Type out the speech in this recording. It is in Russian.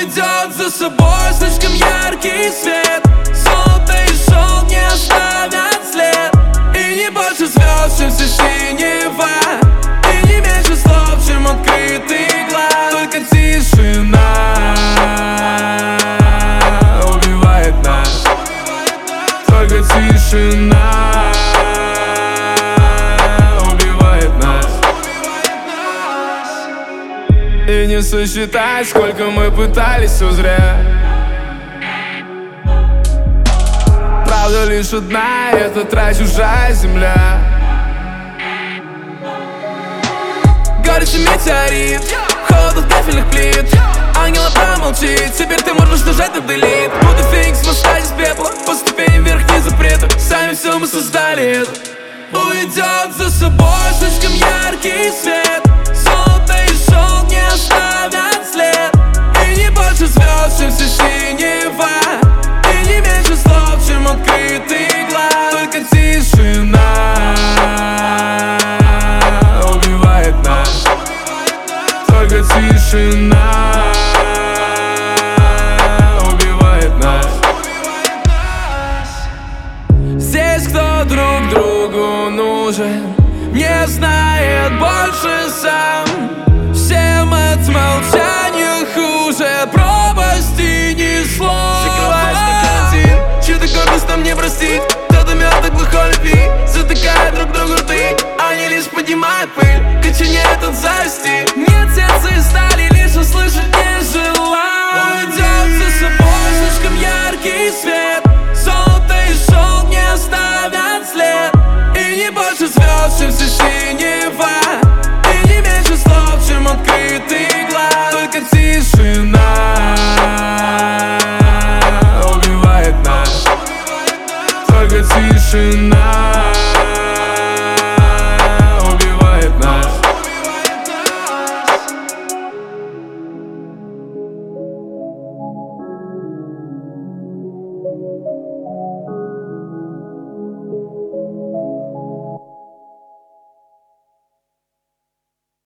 уведет за собой слишком яркий свет. Золото и шелк не оставят след. И не больше звезд, чем все синева. И не меньше слов, чем открытый глаз. Только тишина убивает нас. Только тишина убивает нас. И не сосчитать, сколько мы пытались, все зря. Правда лишь одна, и это трать чужая земля. Горячий метеорит, холод от кафельных плит. Ангела промолчит, теперь ты можешь нажать на делит. Будто феникс восстать из пепла, по ступеням вверх не запреты. Сами все мы создали это. Уведет за собой слишком яркий свет. Золото и шелк не оставят след. И не больше звезд, чем все синева. И не меньше слов, чем открытый глаз. Только тишина убивает нас. Только тишина убивает нас. Здесь кто друг другу нужен, не знает больше сам. Всем от молчания хуже пропасти ни слова. Закрываешь на карантин, чью-то гордость нам не простить. Кто-то мертвый глухой любви затыкает друг другу рты. Они лишь поднимают пыль, коченеют от зависти.